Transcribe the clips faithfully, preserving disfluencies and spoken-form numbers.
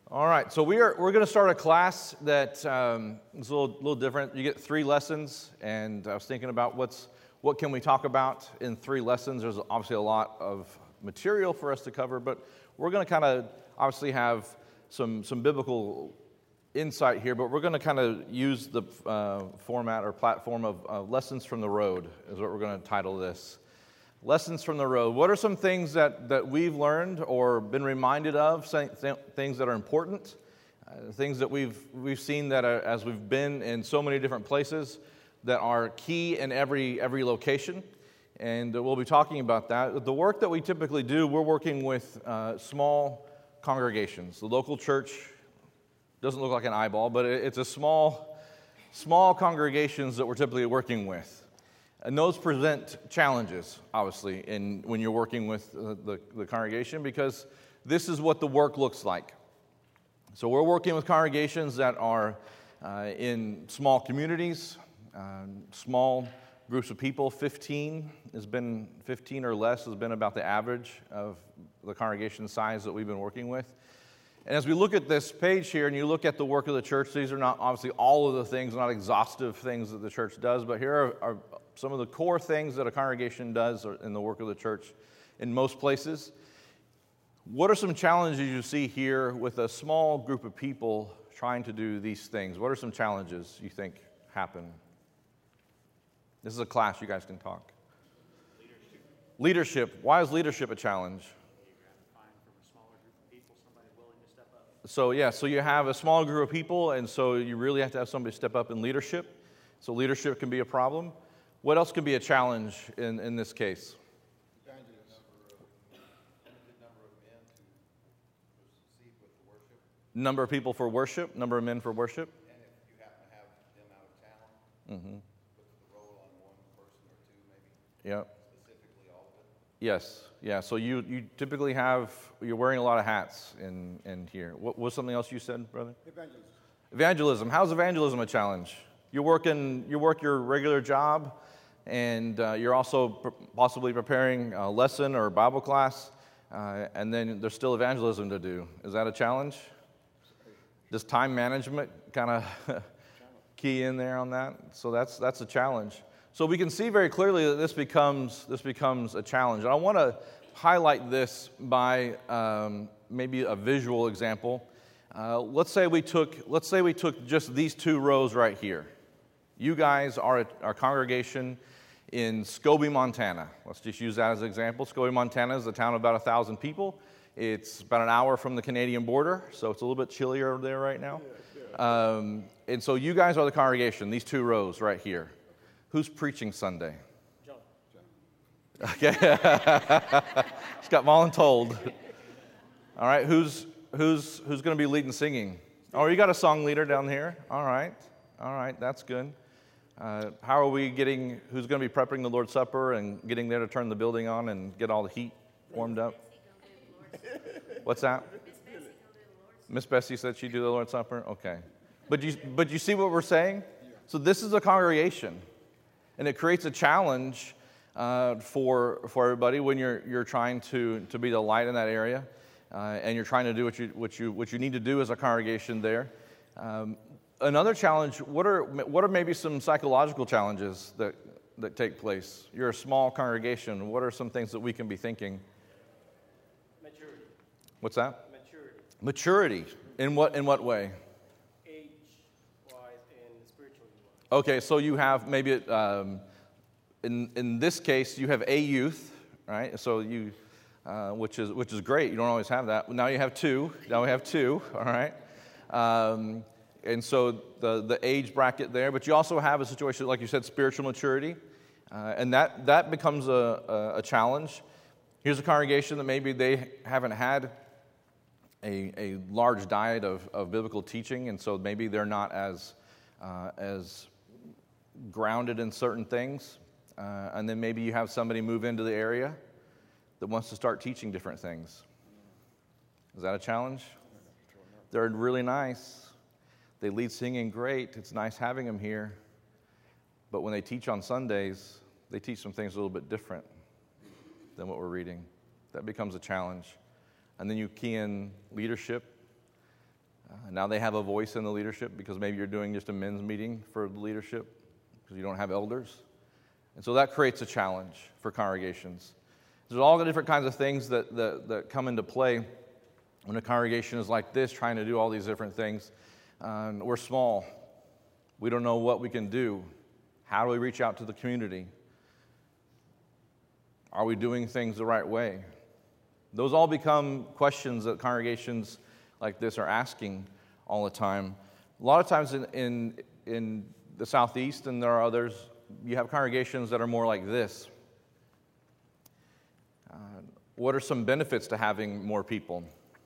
All right, so we are we're going to start a class that um, is a little, little different. You get three lessons, and I was thinking about what's what can we talk about in three lessons. There's obviously a lot of material for us to cover, but we're going to kind of obviously have some some biblical insight here, but we're going to kind of use the uh, format or platform of uh, Lessons from the Road is what we're going to title this. Lessons from the road. What are some things that, that we've learned or been reminded of, things that are important, uh, things that we've we've seen that are, as we've been in so many different places that are key in every every location, and we'll be talking about that. The work that we typically do, we're working with uh, small congregations. The local church doesn't look like an eyeball, but it's a small small congregations that we're typically working with. And those present challenges, obviously, in when you're working with the, the, the congregation, because this is what the work looks like. So we're working with congregations that are uh, in small communities, um, small groups of people. fifteen has been fifteen or less has been about the average of the congregation size that we've been working with. And as we look at this page here, and you look at the work of the church, these are not obviously all of the things, not exhaustive things that the church does, but here are, are some of the core things that a congregation does in the work of the church in most places. What are some challenges you see here with a small group of people trying to do these things? What are some challenges you think happen? This is a class, you guys can talk. Leadership. Leadership. Why is leadership a challenge? So yeah, so you have a small group of people, and so you really have to have somebody step up in leadership. So leadership can be a problem. What else can be a challenge in, in this case? Number of people for worship, number of men for worship. And if you happen to have them out of town, Mm-hmm. put the role on one person or two, maybe. Yep. Specifically all of it. Yes. Yeah. So you, you typically have, you're wearing a lot of hats in, in here. What was something else you said, brother? Evangelism. Evangelism. How's evangelism a challenge? You're working, you work your regular job, and uh, you're also pr- possibly preparing a lesson or a Bible class, uh, and then there's still evangelism to do. Is that a challenge? Does time management kind of key in there on that? So that's that's a challenge. So we can see very clearly that this becomes this becomes a challenge. And I want to highlight this by um, maybe a visual example. Uh, let's say we took let's say we took just these two rows right here. You guys are a, our congregation in Scobey, Montana. Let's just use that as an example. Scobey, Montana is a town of about a thousand people. It's about an hour from the Canadian border, so it's a little bit chillier over there right now. Um, and so you guys are the congregation, these two rows right here. Who's preaching Sunday? John. Okay. Just got voluntold. All right, who's who's who's going to be leading singing? Oh, you got a song leader down here. All right. All right, that's good. Uh, how are we getting, who's going to be prepping the Lord's Supper and getting there to turn the building on and get all the heat warmed up? What's that? Miss Bessie said she'd do the Lord's Supper? Okay. But you, but you see what we're saying? So this is a congregation, and it creates a challenge uh, for for everybody when you're you're trying to, to be the light in that area, uh, and you're trying to do what you what you what you need to do as a congregation there. Um, Another challenge, what are what are maybe some psychological challenges that, that take place? You're a small congregation. What are some things that we can be thinking? Maturity. What's that? Maturity. Maturity. In what in what way? Age-wise and spiritually wise. Okay, so you have maybe, um, in in this case, you have a youth, right? So you, uh, which is which is great. You don't always have that. Now you have two. Now we have two. All right. Um, And so the, the age bracket there, but you also have a situation, like you said, spiritual maturity, uh, and that, that becomes a, a, a challenge. Here's a congregation that maybe they haven't had a, a large diet of, of biblical teaching, and so maybe they're not as, uh, as grounded in certain things. Uh, and then maybe you have somebody move into the area that wants to start teaching different things. Is that a challenge? They're really nice. They lead singing great. It's nice having them here. But when they teach on Sundays, they teach some things a little bit different than what we're reading. That becomes a challenge. And then you key in leadership. Uh, now they have a voice in the leadership because maybe you're doing just a men's meeting for the leadership because you don't have elders. And so that creates a challenge for congregations. There's all the different kinds of things that, that, that come into play when a congregation is like this, trying to do all these different things. Uh, we're small. We don't know what we can do. How do we reach out to the community? Are we doing things the right way? Those all become questions that congregations like this are asking all the time. A lot of times in, in, in the Southeast, and there are others, you have congregations that are more like this. Uh, what are some benefits to having more people?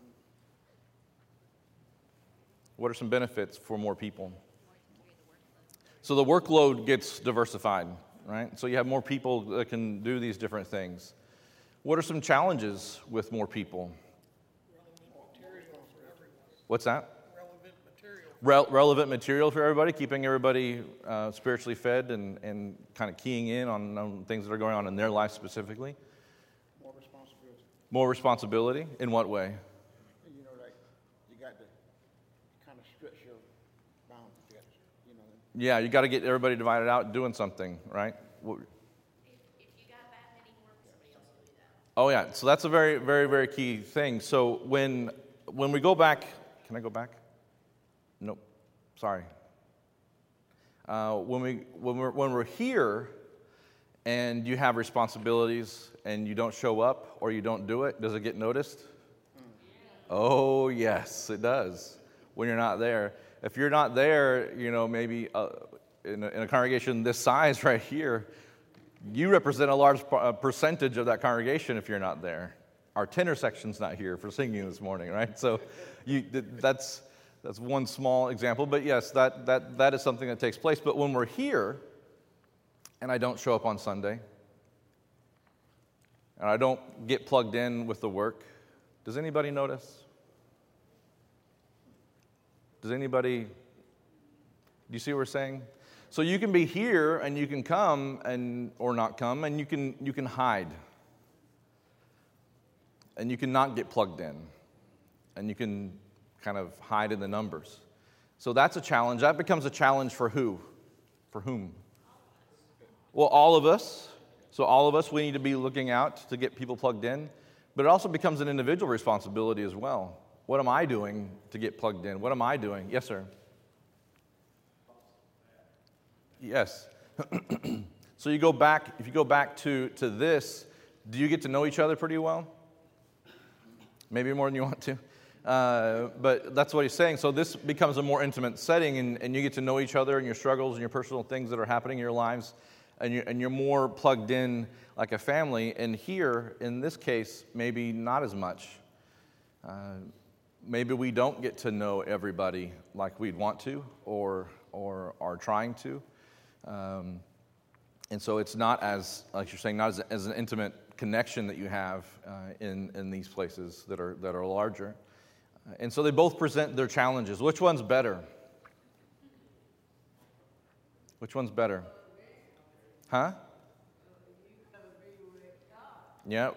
What are some benefits for more people? So the workload gets diversified, right? So you have more people that can do these different things. What are some challenges with more people? Relevant material for everyone. What's that? Relevant material. Rel- relevant material for everybody, keeping everybody uh, spiritually fed and, and kind of keying in on, on things that are going on in their life specifically. More responsibility. More responsibility? In what way? You know, like, you got to kind of stretch your boundaries, you know. Yeah, you got to get everybody divided out doing something, right? What- If you got that many work, somebody else will do that. Oh yeah, so that's a very, very, very key thing. So when when we go back, can I go back? Nope, sorry. Uh, when we when we're when we're here, and you have responsibilities, and you don't show up or you don't do it, does it get noticed? Oh yes, it does. When you're not there, if you're not there, you know maybe uh, in, a, in a congregation this size right here. You represent a large percentage of that congregation if you're not there. Our tenor section's not here for singing this morning, right? So you, that's that's one small example. But yes, that, that, that is something that takes place. But when we're here and I don't show up on Sunday and I don't get plugged in with the work, does anybody notice? Does anybody, do you see what we're saying? So you can be here and you can come and or not come and you can you can hide. And you can not get plugged in. And you can kind of hide in the numbers. So that's a challenge. That becomes a challenge for who? For whom? Well, all of us. So all of us, we need to be looking out to get people plugged in. But it also becomes an individual responsibility as well. What am I doing to get plugged in? What am I doing? Yes, sir. Yes. So you go back, if you go back to, to this, do you get to know each other pretty well? Maybe more than you want to. Uh, but that's what he's saying. So this becomes a more intimate setting, and, and you get to know each other and your struggles and your personal things that are happening in your lives, and you're, and you're more plugged in like a family. And here, in this case, maybe not as much. Uh, maybe we don't get to know everybody like we'd want to or or are trying to. Um, and so it's not as, like you're saying, not as, as an intimate connection that you have uh, in, in these places that are that are larger. Uh, and so they both present their challenges. Which one's better? Which one's better? Huh? Yeah.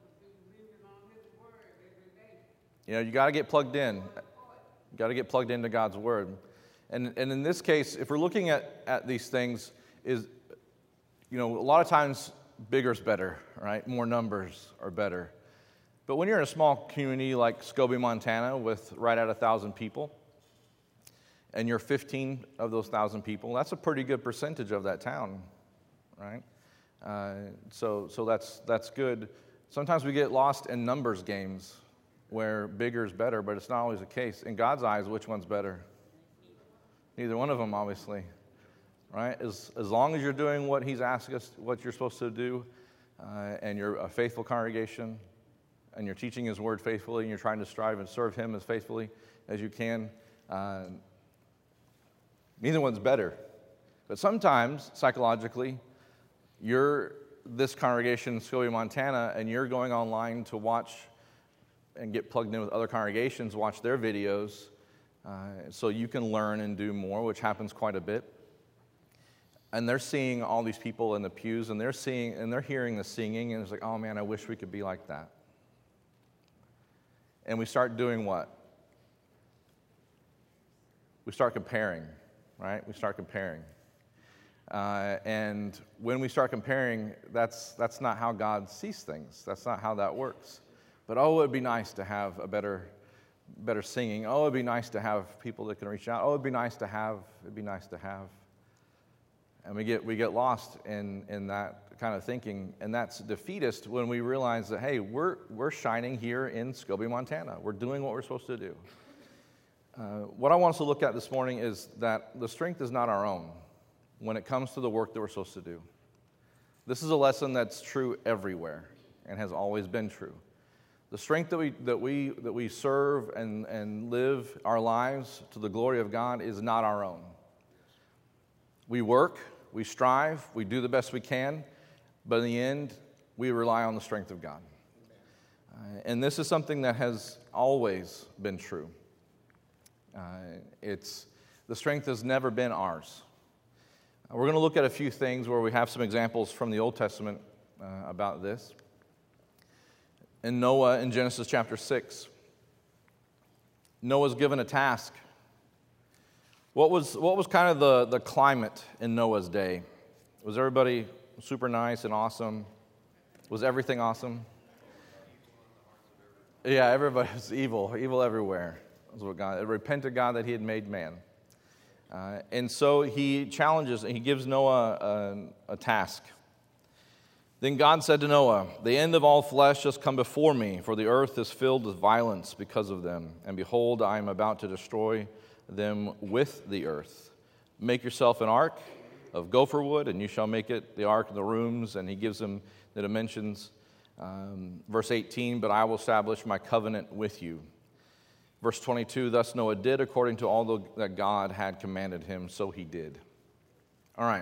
You know, you got to get plugged in. You got to get plugged into God's Word. And and in this case, if we're looking at, at these things, is, you know, a lot of times bigger is better, right? More numbers are better. But when you're in a small community like Scobie, Montana, with right at a thousand people, and you're fifteen of those thousand people, that's a pretty good percentage of that town, right? Uh, so so that's that's good. Sometimes we get lost in numbers games where bigger is better, but it's not always the case. In God's eyes, which one's better? Neither one of them, obviously, right? As as long as you're doing what He's asked us, what you're supposed to do, uh, and you're a faithful congregation, and you're teaching His Word faithfully, and you're trying to strive and serve Him as faithfully as you can, uh, neither one's better. But sometimes, psychologically, you're this congregation in Scobie, Montana, and you're going online to watch and get plugged in with other congregations, watch their videos, uh, so you can learn and do more, which happens quite a bit. And they're seeing all these people in the pews, and they're seeing and they're hearing the singing, and it's like, oh man, I wish we could be like that. And we start doing what? we start comparing, right? We start comparing. Uh, and when we start comparing, that's that's not how God sees things. That's not how that works. But oh, it'd be nice to have a better, better singing. Oh, it'd be nice to have people that can reach out. Oh, it'd be nice to have. It'd be nice to have. And we get we get lost in in that kind of thinking, and that's defeatist when we realize that hey, we're we're shining here in Scobie, Montana. We're doing what we're supposed to do. Uh, what I want us to look at this morning is that the strength is not our own when it comes to the work that we're supposed to do. This is a lesson that's true everywhere and has always been true. The strength that we that we that we serve and, and live our lives to the glory of God is not our own. We work, we strive, we do the best we can, but in the end, we rely on the strength of God. Uh, and this is something that has always been true. Uh, it's the strength has never been ours. We're going to look at a few things where we have some examples from the Old Testament uh, about this. In Noah, in Genesis chapter six, Noah's given a task. What was what was kind of the, the climate in Noah's day? Was everybody super nice and awesome? Was everything awesome? Yeah, everybody was evil, evil everywhere. That's what God, it repented God that he had made man. Uh, and so he challenges, he gives Noah a, a task. Then God said to Noah, "The end of all flesh has come before me, for the earth is filled with violence because of them. And behold, I am about to destroy them with the earth. Make yourself an ark of gopher wood, and you shall make it the ark of the rooms." And he gives them the dimensions. Um, verse eighteen, "But I will establish my covenant with you." Verse twenty-two, "Thus Noah did according to all the, that God had commanded him, so he did." All right.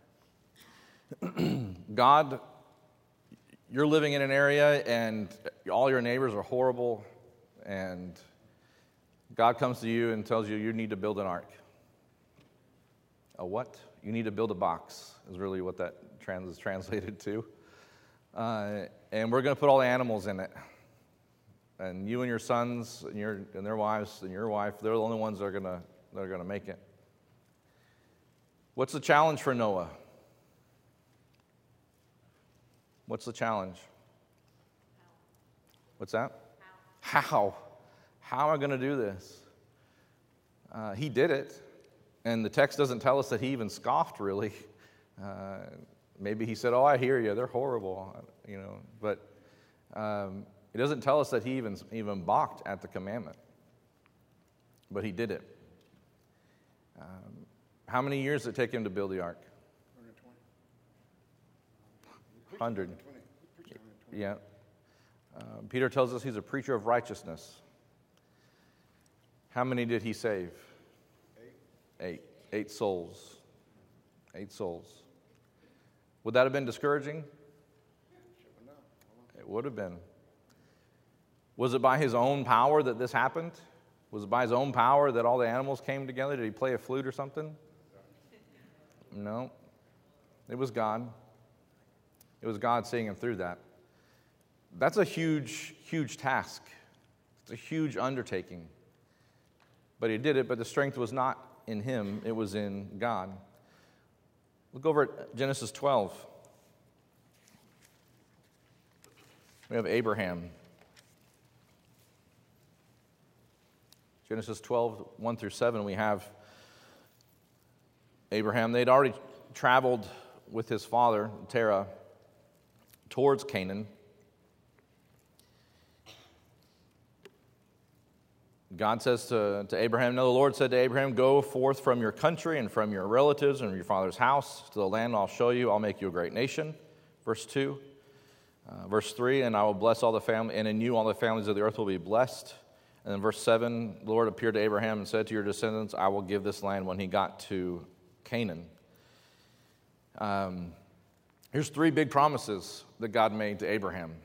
God, you're living in an area and all your neighbors are horrible, and God comes to you and tells you you need to build an ark. A what? You need to build a box is really what that trans is translated to. Uh, and we're going to put all the animals in it. And you and your sons and your and their wives and your wife, they're the only ones that are gonna that are gonna make it. What's the challenge for Noah? What's the challenge? What's that? How? How, How am I going to do this? Uh, he did it, and the text doesn't tell us that he even scoffed. Really, uh, maybe he said, "Oh, I hear you. They're horrible," you know, but. Um, It doesn't tell us that he even, even balked at the commandment, but he did it. Um, how many years did it take him to build the ark? one hundred. Yeah. Uh, Peter tells us he's a preacher of righteousness. How many did he save? Eight. Eight. Eight souls. Eight souls. Would that have been discouraging? It would have been. Was it by his own power that this happened? Was it by his own power that all the animals came together? Did he play a flute or something? No. It was God. It was God seeing him through that. That's a huge, huge task. It's a huge undertaking. But he did it, but the strength was not in him. It was in God. Look over at Genesis twelve. We have Abraham. Genesis twelve, one through seven, we have Abraham. They'd already traveled with his father, Terah, towards Canaan. God says to, to Abraham, "Now the Lord said to Abraham, go forth from your country and from your relatives and from your father's house to the land I'll show you. I'll make you a great nation." Verse two. Uh, verse three, "And I will bless all the family, and in you all the families of the earth will be blessed." And then verse seven, the Lord appeared to Abraham and said to your descendants, "I will give this land," when he got to Canaan. Um, here's three big promises that God made to Abraham.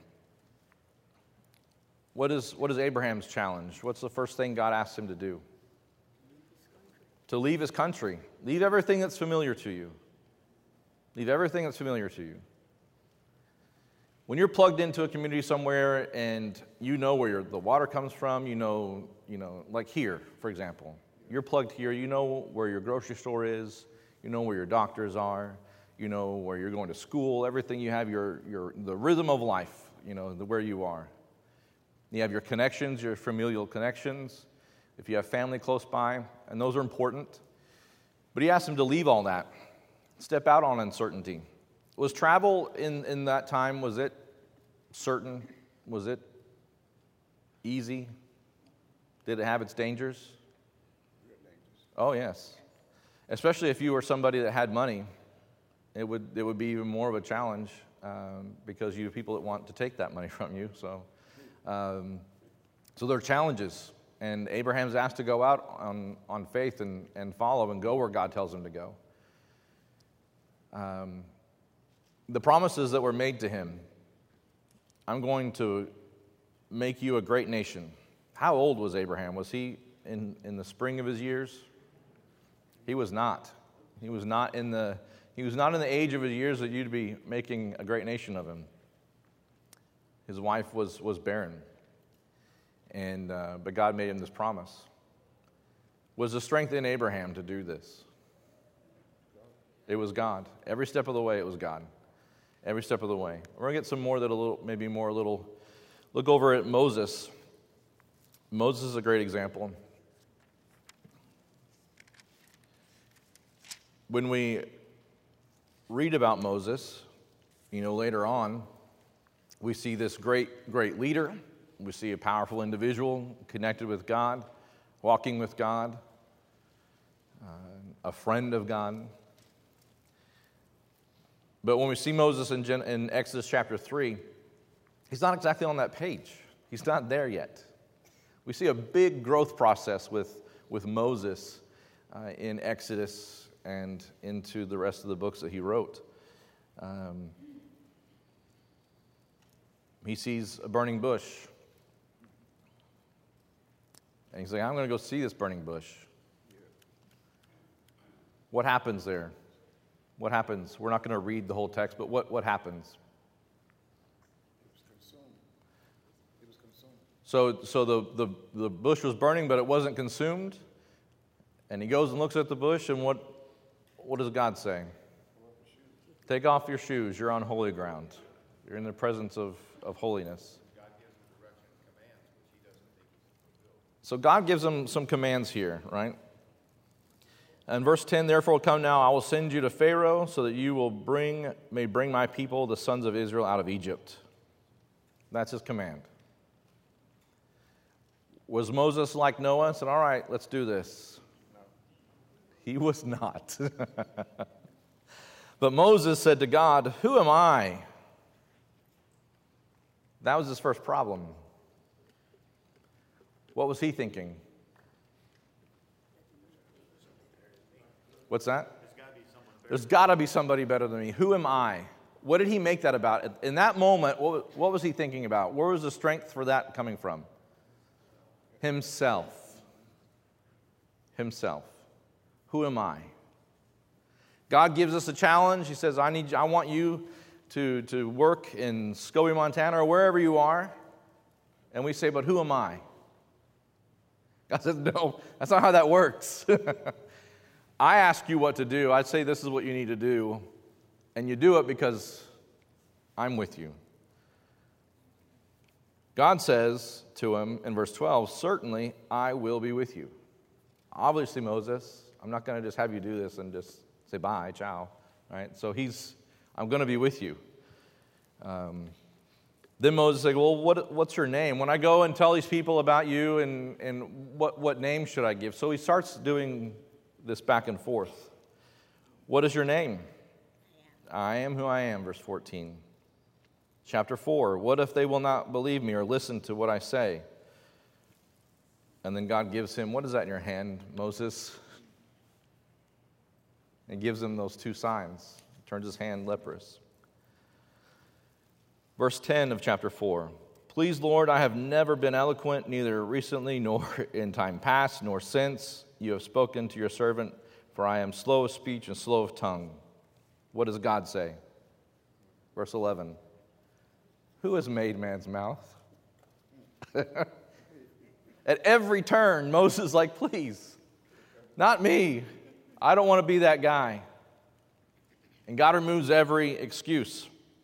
What is, what is Abraham's challenge? What's the first thing God asked him to do? To leave his country. Leave everything that's familiar to you. Leave everything that's familiar to you. When you're plugged into a community somewhere and you know where your, the water comes from, you know, you know, like here, for example, you're plugged here. You know where your grocery store is. You know where your doctors are. You know where you're going to school. Everything you have, your your the rhythm of life. You know the, where you are. You have your connections, your familial connections. If you have family close by, and those are important. But he asked him to leave all that, step out on uncertainty. Was travel in, in that time, was it certain? Was it easy? Did it have its dangers? Oh, yes. Especially if you were somebody that had money, it would it would be even more of a challenge um, because you have people that want to take that money from you. So, um, so there are challenges. And Abraham's asked to go out on, on faith and, and follow and go where God tells him to go. Um, the promises that were made to him, I'm going to make you a great nation. How old was Abraham? Was he in, in the spring of his years? He was not. He was not in the he was not in the age of his years that you'd be making a great nation of him. His wife was was barren. And uh, but God made him this promise. Was the strength in Abraham to do this? It was God. Every step of the way, it was God. Every step of the way. We're gonna get some more that a little, maybe more a little. Look over at Moses. Moses is a great example. When we read about Moses, you know, later on, we see this great, great leader. We see a powerful individual connected with God, walking with God, uh, a friend of God. But when we see Moses in, Gen- in Exodus chapter three, he's not exactly on that page. He's not there yet. We see a big growth process with, with Moses uh, in Exodus and into the rest of the books that he wrote. Um, he sees a burning bush. And he's like, I'm going to go see this burning bush. What happens there? What happens? We're not going to read the whole text, but what, what happens? It was consumed. It was consumed. So, so the, the, the bush was burning, but it wasn't consumed. And he goes and looks at the bush, and what, what does God say? Take off your shoes. You're on holy ground. You're in the presence of, of holiness. So God gives them some commands here, right? And verse ten, therefore come now, I will send you to Pharaoh so that you will bring, may bring my people, the sons of Israel, out of Egypt. That's his command. Was Moses like Noah and said, all right, let's do this? No. He was not. But Moses said to God, who am I? That was his first problem. What was he thinking? What's that? There's got to be somebody better than me. Who am I? What did he make that about? In that moment, what, what was he thinking about? Where was the strength for that coming from? Himself. Himself. Who am I? God gives us a challenge. He says, I need, I want you to, to work in Scobie, Montana, or wherever you are. And we say, but who am I? God says, no, that's not how that works. I ask you what to do. I say this is what you need to do. And you do it because I'm with you. God says to him in verse twelve, certainly I will be with you. Obviously, Moses, I'm not going to just have you do this and just say bye, ciao. Right? So he's, I'm going to be with you. Um, Then Moses said, well, what, what's your name? When I go and tell these people about you, and, and what, what name should I give? So he starts doing this back and forth. What is your name? I am who I am, verse fourteen. Chapter four, what if they will not believe me or listen to what I say? And then God gives him, what is that in your hand, Moses? And gives him those two signs. Turns his hand leprous. Verse ten of chapter four. Please, Lord, I have never been eloquent, neither recently nor in time past, nor since you have spoken to your servant, for I am slow of speech and slow of tongue. What does God say? Verse eleven. Who has made man's mouth? At every turn, Moses is like, please, Not me. I don't want to be that guy. And God removes every excuse.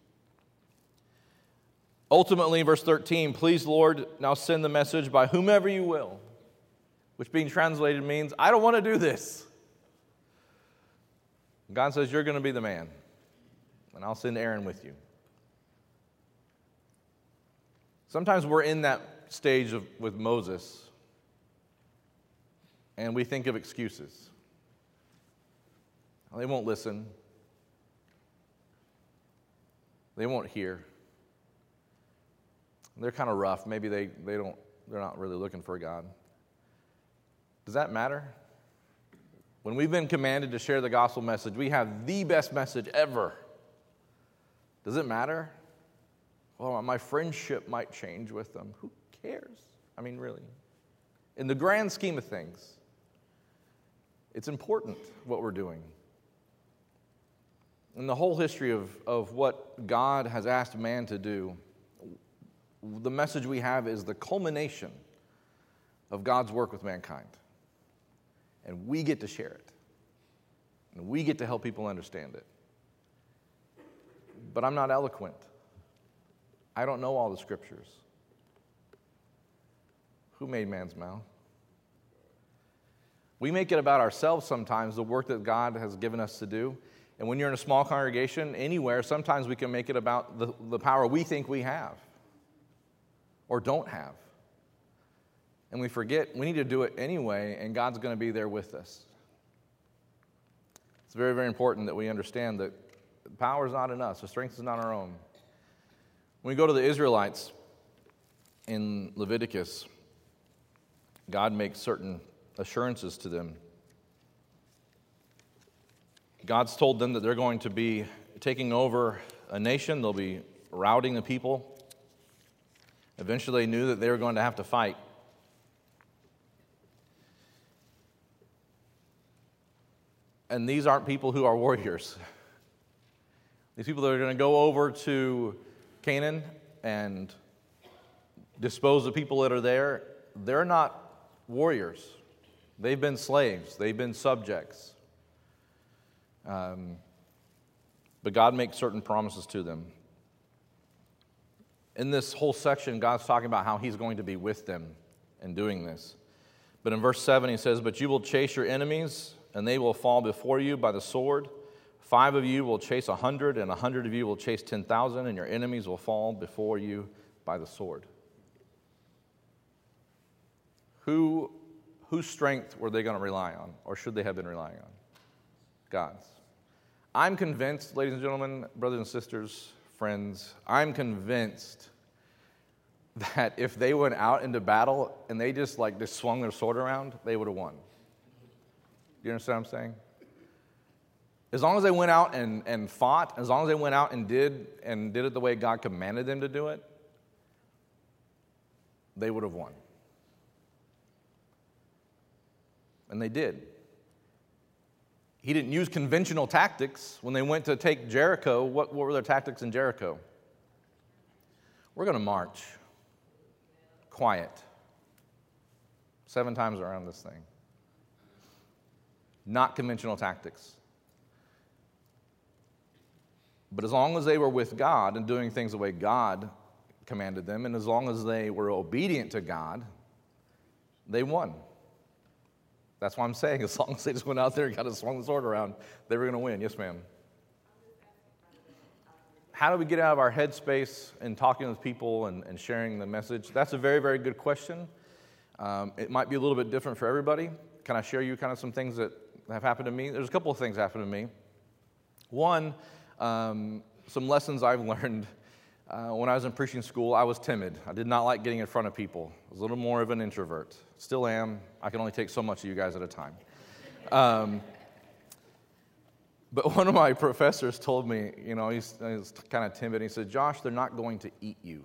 Ultimately, verse thirteen, please, Lord, now send the message by whomever you will, which being translated means, I don't want to do this. God says, you're going to be the man, and I'll send Aaron with you. Sometimes we're in that stage of, with Moses, and we think of excuses. They won't listen. They won't hear. They're kind of rough. Maybe they, they don't, they're not really looking for God. Does that matter? When we've been commanded to share the gospel message, we have the best message ever. Does it matter? Well, my friendship might change with them. Who cares? I mean, really. In the grand scheme of things, it's important what we're doing. In the whole history of, of what God has asked man to do, the message we have is the culmination of God's work with mankind. And we get to share it. And we get to help people understand it. But I'm not eloquent. I don't know all the scriptures. Who made man's mouth? We make it about ourselves sometimes, the work that God has given us to do. And when you're in a small congregation, anywhere, sometimes we can make it about the, the power we think we have or don't have. And we forget we need to do it anyway, and God's going to be there with us. It's very, very important that we understand that the power is not in us. The strength is not our own. When we go to the Israelites in Leviticus, God makes certain assurances to them. God's told them that they're going to be taking over a nation. They'll be routing the people. Eventually, they knew that they were going to have to fight. And these aren't people who are warriors. These people that are going to go over to Canaan and dispose of people that are there, they're not warriors. They've been slaves. They've been subjects. Um, but God makes certain promises to them. In this whole section, God's talking about how he's going to be with them in doing this. But in verse seven, he says, but you will chase your enemies, and they will fall before you by the sword. Five of you will chase a hundred, and a hundred of you will chase ten thousand, and your enemies will fall before you by the sword. Who, whose strength were they going to rely on, or should they have been relying on? God's. I'm convinced, ladies and gentlemen, brothers and sisters, friends, I'm convinced that if they went out into battle and they just like just swung their sword around, they would have won. You understand what I'm saying? As long as they went out and, and fought, as long as they went out and did and did it the way God commanded them to do it, they would have won. And they did. He didn't use conventional tactics. When they went to take Jericho, what, what were their tactics in Jericho? We're going to march. Quiet. Seven times around this thing. Not conventional tactics. But as long as they were with God and doing things the way God commanded them, and as long as they were obedient to God, they won. That's why I'm saying, as long as they just went out there and kind of swung the sword around, they were going to win. Yes, ma'am. How do we get out of our headspace and talking with people and, and sharing the message? That's a very, very good question. Um, it might be a little bit different for everybody. Can I share you kind of some things that have happened to me? There's a couple of things happened to me. One, um, some lessons I've learned. Uh, when I was in preaching school, I was timid. I did not like getting in front of people. I was a little more of an introvert. Still am. I can only take so much of you guys at a time. Um, but one of my professors told me, you know, he's, he's kind of timid. He said, Josh, they're not going to eat you.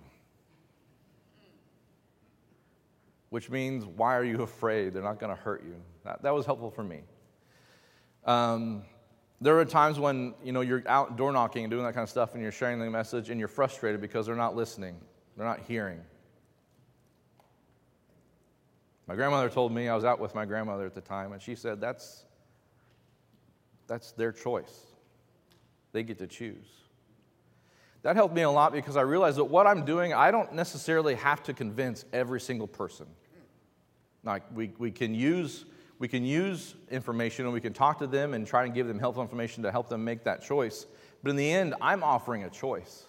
Which means, why are you afraid? They're not going to hurt you. That, that was helpful for me. Um, there are times when, you know, you're out door knocking and doing that kind of stuff and you're sharing the message and you're frustrated because they're not listening. They're not hearing. My grandmother told me, I was out with my grandmother at the time, and she said, that's, that's their choice. They get to choose. That helped me a lot because I realized that what I'm doing, I don't necessarily have to convince every single person. Like we, we can use we can use information and we can talk to them and try and give them helpful information to help them make that choice. But in the end, I'm offering a choice.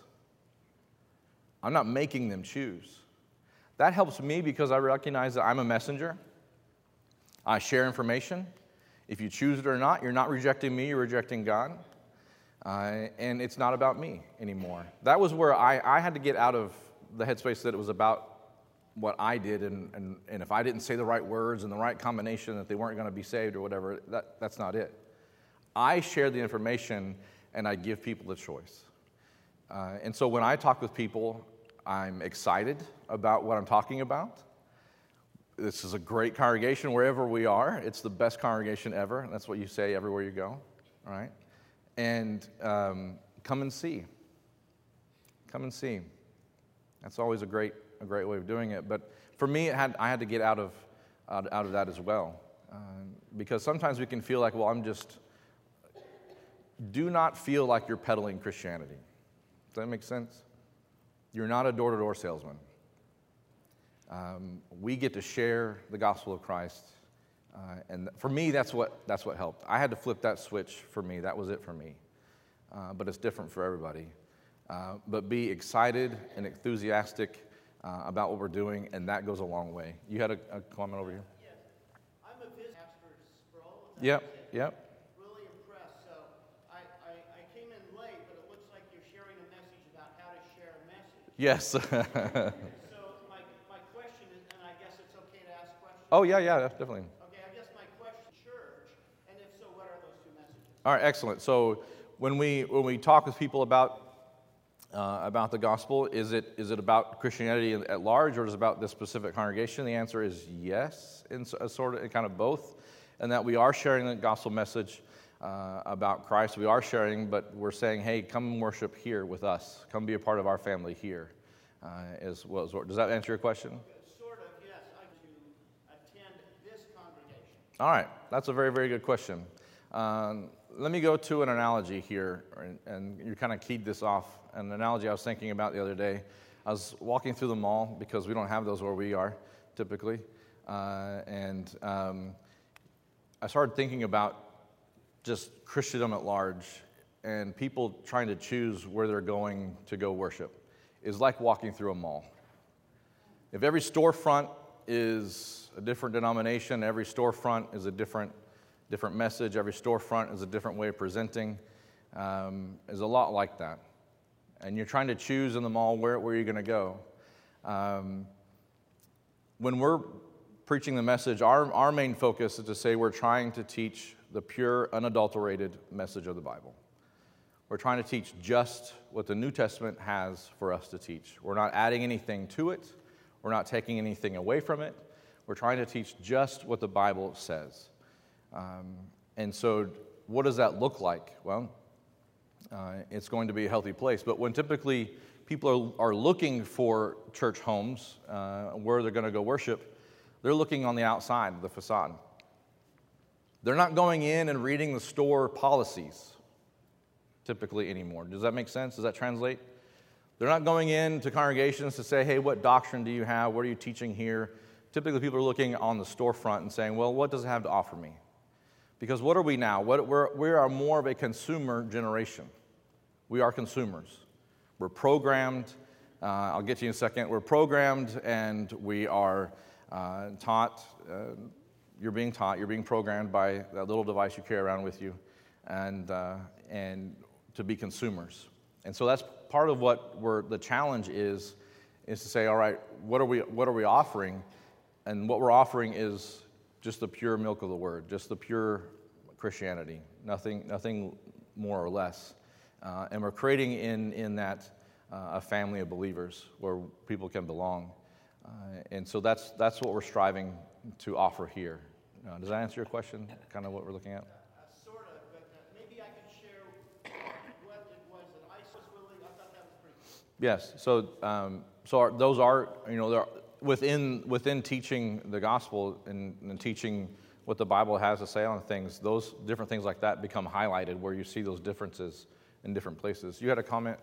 I'm not making them choose. That helps me because I recognize that I'm a messenger. I share information. If you choose it or not, you're not rejecting me, you're rejecting God. Uh, and it's not about me anymore. That was where I, I had to get out of the headspace that it was about what I did, and, and, and if I didn't say the right words and the right combination that they weren't going to be saved or whatever, that, that's not it. I share the information and I give people the choice. Uh, and so when I talk with people, I'm excited about what I'm talking about. This is a great congregation wherever we are. It's the best congregation ever. That's what you say everywhere you go, all right? And um, come and see. Come and see. That's always a great a great way of doing it. But for me, it had, I had to get out of out, out of that as well. Uh, because sometimes we can feel like, well, I'm just... Do not feel like you're peddling Christianity. Does that make sense? You're not a door-to-door salesman. Um, we get to share the gospel of Christ. Uh, and for me, that's what that's what helped. I had to flip that switch for me. That was it for me. Uh, but it's different for everybody. Uh, but be excited and enthusiastic uh, about what we're doing, and that goes a long way. You had a, a comment over here? Yes. I'm a business Pastor Sproul. Yep, yep. Really impressed. So I, I, I came in late, but it looks like you're sharing a message about how to share a message. Yes. So my, my question is, and I guess it's okay to ask questions? Oh, yeah, yeah, definitely. Okay, I guess my question is church, and if so, what are those two messages? All right, excellent. So when we when we talk with people about uh, about the gospel, is it is it about Christianity at large, or is it about this specific congregation? The answer is yes, in a sort of in kind of both, and that we are sharing the gospel message uh, about Christ. We are sharing, but we're saying, hey, come and worship here with us. Come be a part of our family here. Uh, as well as does that answer your question? Sort of, yes. I to attend this congregation. All right, that's a very very good question. Um, let me go to an analogy here, and, and you kind of keyed this off. An analogy I was thinking about the other day. I was walking through the mall, because we don't have those where we are, typically. Uh, and um, I started thinking about just Christendom at large, and people trying to choose where they're going to go worship. Is like walking through a mall. If every storefront is a different denomination, every storefront is a different different message, every storefront is a different way of presenting, um, is a lot like that. And you're trying to choose in the mall where, where you're going to go. Um, when we're preaching the message, our, our main focus is to say we're trying to teach the pure, unadulterated message of the Bible. We're trying to teach just what the New Testament has for us to teach. We're not adding anything to it. We're not taking anything away from it. We're trying to teach just what the Bible says. Um, and so what does that look like? Well, uh, it's going to be a healthy place. But when typically people are, are looking for church homes uh, where they're going to go worship, they're looking on the outside of the facade. They're not going in and reading the store policies typically anymore. Does that make sense? Does that translate? They're not going into congregations to say, hey, what doctrine do you have? What are you teaching here? Typically people are looking on the storefront and saying, well, what does it have to offer me? Because what are we now? What, we're, we are more of a consumer generation. We are consumers. We're programmed. Uh, I'll get to you in a second. We're programmed and we are uh, taught. Uh, you're being taught. You're being programmed by that little device you carry around with you, and uh, and to be consumers. And so that's part of what we're, the challenge is, is to say, all right, what are we what are we offering? And what we're offering is just the pure milk of the word, just the pure Christianity, nothing nothing more or less. Uh, and we're creating in, in that uh, a family of believers where people can belong. Uh, and so that's that's what we're striving to offer here. Uh, does that answer your question, kind of what we're looking at? Uh, sort of, but uh, maybe I could share what it was that I was really, I thought that was pretty cool. Yes, so um, so our, those are, you know, there are, within within teaching the gospel and, and teaching what the Bible has to say on things, those different things like that become highlighted where you see those differences in different places. You had a comment?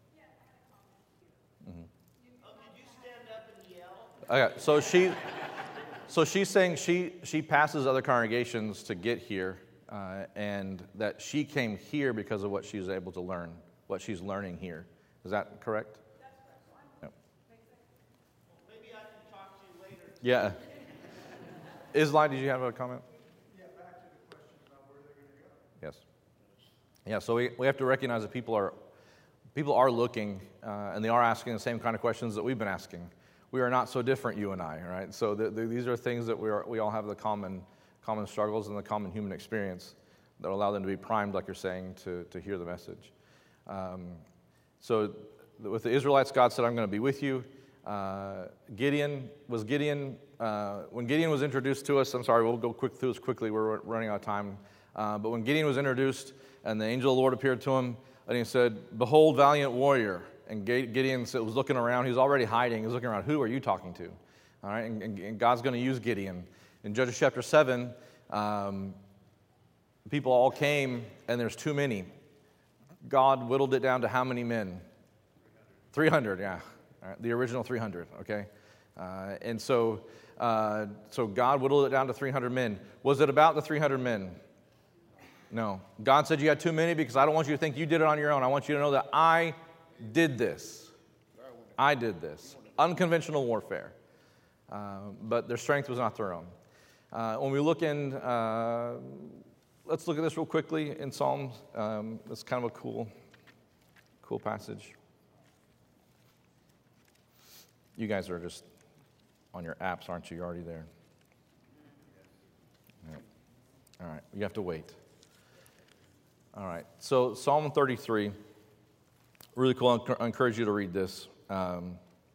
Oh, could you stand up and yell? Okay, so she, so she's saying she she passes other congregations to get here, uh, and that she came here because of what she was able to learn, what she's learning here. Is that correct? That's correct. Yep. Well, maybe I can talk to you later. Yeah. Islam, did you have a comment? Yeah, back to the question about where they're going to go. Yes. Yeah, so we, we have to recognize that people are people are looking, uh, and they are asking the same kind of questions that we've been asking. We are not so different, you and I, right? So the, the, these are things that we are we all have the common common struggles and the common human experience that allow them to be primed, like you're saying, to, to hear the message. Um, so with the Israelites, God said, I'm going to be with you. Uh, Gideon, was Gideon, uh, when Gideon was introduced to us, I'm sorry, we'll go quick through this quickly, we're running out of time. Uh, but when Gideon was introduced and the angel of the Lord appeared to him, and he said, behold, valiant warrior. And Gideon was looking around, he was already hiding, he was looking around, who are you talking to? All right, and, and God's going to use Gideon. In Judges chapter seven, um, people all came, and there's too many. God whittled it down to how many men? three hundred, yeah. All right, the original three hundred, okay? Uh, and so uh, so God whittled it down to three hundred men. Was it about the three hundred men? No. God said you had too many because I don't want you to think you did it on your own. I want you to know that I did this. I did this. Unconventional warfare. Uh, but their strength was not their own. Uh, when we look in, uh, let's look at this real quickly in Psalms. Um, it's kind of a cool, cool passage. You guys are just on your apps, aren't you? You're already there. Yep. All right, you have to wait. All right, so Psalm thirty-three, really cool. I encourage you to read this. Um,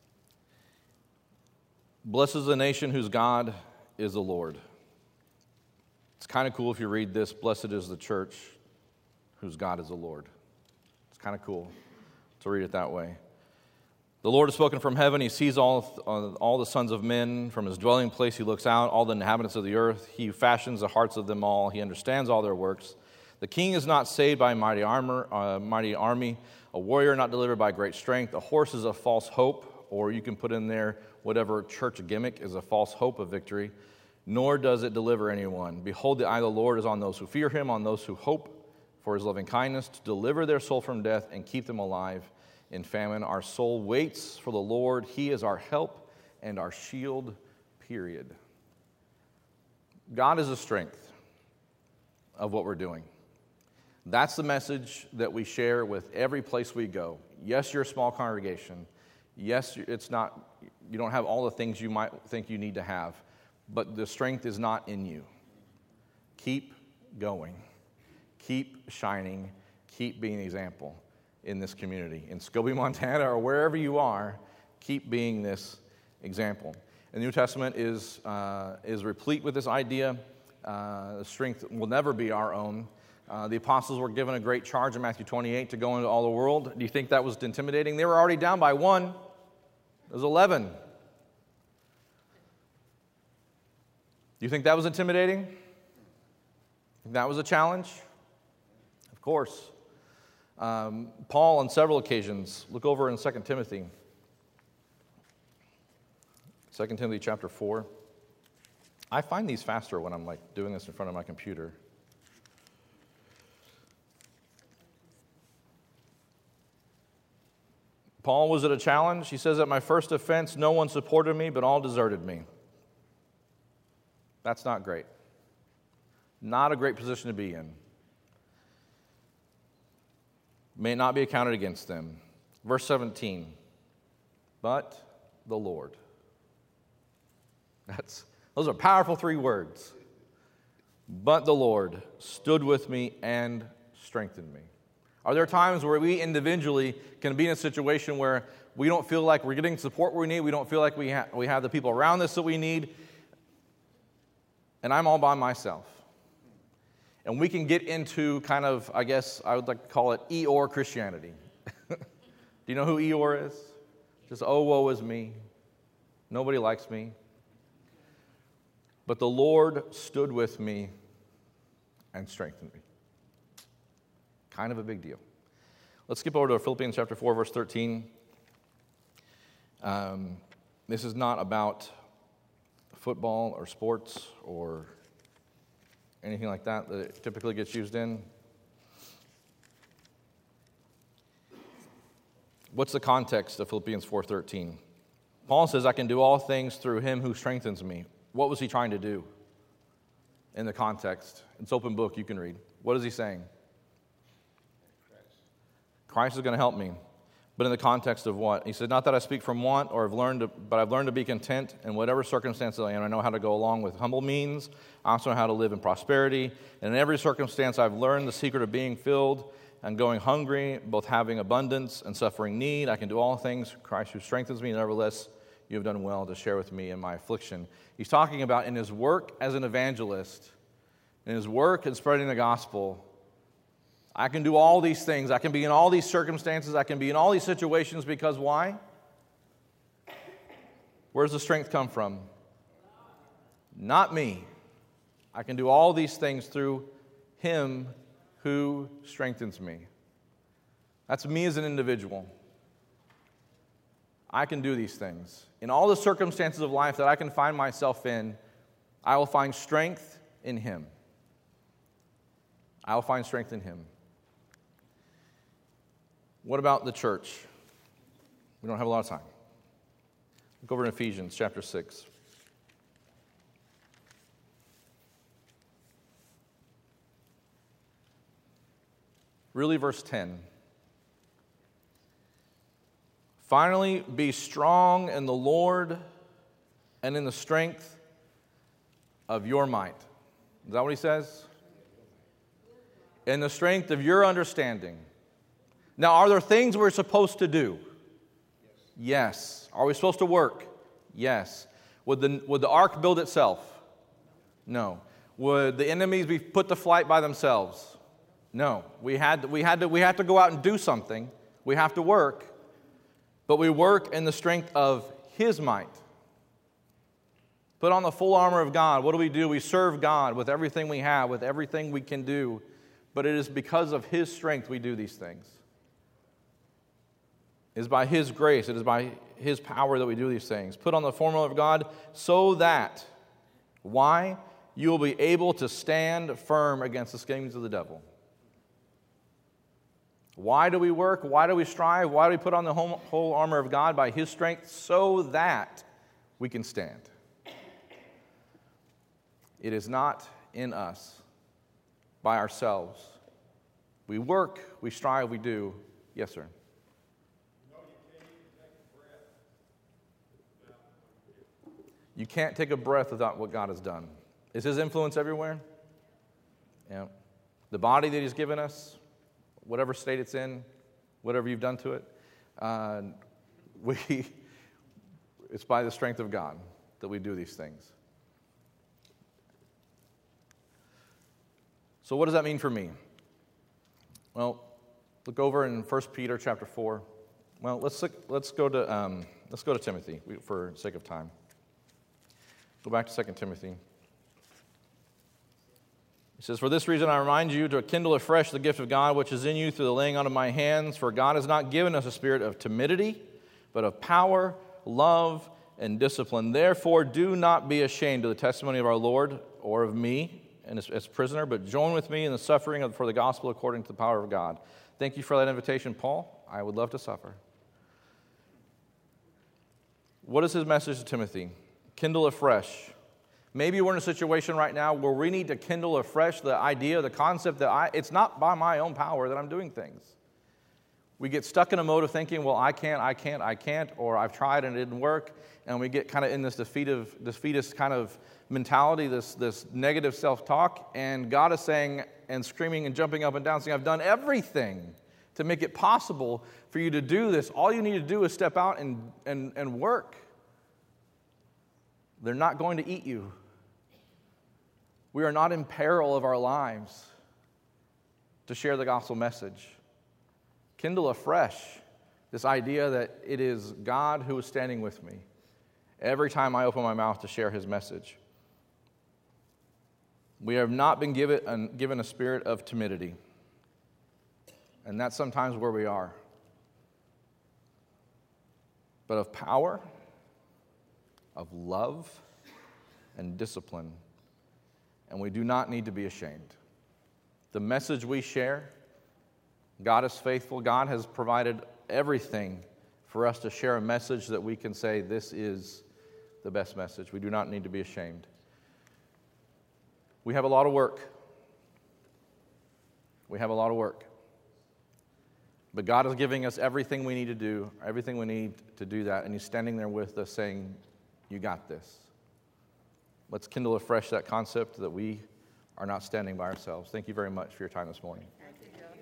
Blessed is the nation whose God is the Lord. It's kind of cool if you read this. Blessed is the church whose God is the Lord. It's kind of cool to read it that way. The Lord has spoken from heaven. He sees all, all the sons of men. From his dwelling place he looks out, all the inhabitants of the earth. He fashions the hearts of them all. He understands all their works. The king is not saved by mighty armor, uh, mighty army, a warrior not delivered by great strength. A horse is a false hope, or you can put in there whatever church gimmick is a false hope of victory, nor does it deliver anyone. Behold, the eye of the Lord is on those who fear him, on those who hope for his loving kindness, to deliver their soul from death and keep them alive in famine. Our soul waits for the Lord. He is our help and our shield, period. God is the strength of what we're doing. That's the message that we share with every place we go. Yes, you're a small congregation. Yes, it's not, you don't have all the things you might think you need to have, but the strength is not in you. Keep going. Keep shining. Keep being an example in this community. In Scobie, Montana, or wherever you are, keep being this example. And the New Testament is, uh, is replete with this idea. Uh, the strength will never be our own. Uh, the apostles were given a great charge in Matthew twenty-eight to go into all the world. Do you think that was intimidating? They were already down by one. It was eleven. Do you think that was intimidating? Think that was a challenge? Of course. Um, Paul, on several occasions, look over in Second Timothy. Second Timothy chapter four. I find these faster when I'm like doing this in front of my computer. Paul, was it a challenge? He says, at my first offense, no one supported me, but all deserted me. That's not great. Not a great position to be in. May not be accounted against them. Verse seventeen, but the Lord. That's, those are powerful three words. But the Lord stood with me and strengthened me. Are there times where we individually can be in a situation where we don't feel like we're getting support we need, we don't feel like we, ha- we have the people around us that we need, and I'm all by myself? And we can get into kind of, I guess I would like to call it Eeyore Christianity. Do you know who Eeyore is? Just, oh, woe is me. Nobody likes me. But the Lord stood with me and strengthened me. Kind of a big deal. Let's skip over to Philippians chapter four, verse thirteen. Um, this is not about football or sports or anything like that that it typically gets used in. What's the context of Philippians four thirteen? Paul says, I can do all things through him who strengthens me. What was he trying to do in the context? It's open book, you can read. What is he saying? Christ is going to help me. But in the context of what? He said, not that I speak from want, or have learned to, but I've learned to be content in whatever circumstances I am. I know how to go along with humble means. I also know how to live in prosperity. And in every circumstance, I've learned the secret of being filled and going hungry, both having abundance and suffering need. I can do all things, Christ who strengthens me. Nevertheless, you have done well to share with me in my affliction. He's talking about in his work as an evangelist, in his work in spreading the gospel, I can do all these things. I can be in all these circumstances. I can be in all these situations because why? Where does the strength come from? Not me. I can do all these things through him who strengthens me. That's me as an individual. I can do these things. In all the circumstances of life that I can find myself in, I will find strength in him. I will find strength in him. What about the church? We don't have a lot of time. Look over in Ephesians chapter six. Really, verse ten. Finally, be strong in the Lord and in the strength of your might. Is that what he says? In the strength of your understanding. Now, are there things we're supposed to do? Yes. Are we supposed to work? Yes. Would the, would the ark build itself? No. Would the enemies be put to flight by themselves? No. We had, we had to, we had to go out and do something. We have to work. But we work in the strength of his might. Put on the full armor of God. What do we do? We serve God with everything we have, with everything we can do. But it is because of his strength we do these things. It is by his grace, it is by his power that we do these things. Put on the full armor of God so that, why? You will be able to stand firm against the schemes of the devil. Why do we work? Why do we strive? Why do we put on the whole, whole armor of God? By his strength, so that we can stand. It is not in us, by ourselves. We work, we strive, we do. Yes, sir. You can't take a breath without what God has done. Is his influence everywhere? Yeah. The body that he's given us, whatever state it's in, whatever you've done to it, uh, we, it's by the strength of God that we do these things. So what does that mean for me? Well, look over in First Peter chapter four. Well, let's look, let's go to um, let's go to Timothy for sake of time. Go back to Second Timothy. He says, for this reason I remind you to kindle afresh the gift of God which is in you through the laying on of my hands. For God has not given us a spirit of timidity, but of power, love, and discipline. Therefore do not be ashamed of the testimony of our Lord or of me and as, as prisoner, but join with me in the suffering of, for the gospel according to the power of God. Thank you for that invitation, Paul. I would love to suffer. What is his message to Timothy? Kindle afresh. Maybe we're in a situation right now where we need to kindle afresh the idea, the concept that I, it's not by my own power that I'm doing things. We get stuck in a mode of thinking, well, I can't, I can't, I can't, or I've tried and it didn't work, and we get kind of in this defeative, defeatist kind of mentality, this, this negative self-talk, and God is saying and screaming and jumping up and down, saying, I've done everything to make it possible for you to do this. All you need to do is step out and, and, and work. They're not going to eat you. We are not in peril of our lives to share the gospel message. Kindle afresh this idea that it is God who is standing with me. every time I open my mouth to share his message. We have not been given, given a spirit of timidity. And that's sometimes where we are. But of power, of love, and discipline. And we do not need to be ashamed. The message we share, God is faithful. God has provided everything for us to share a message that we can say, this is the best message. We do not need to be ashamed. We have a lot of work. We have a lot of work. But God is giving us everything we need to do, everything we need to do that, and he's standing there with us saying, you got this. Let's kindle afresh that concept that we are not standing by ourselves. Thank you very much for your time this morning.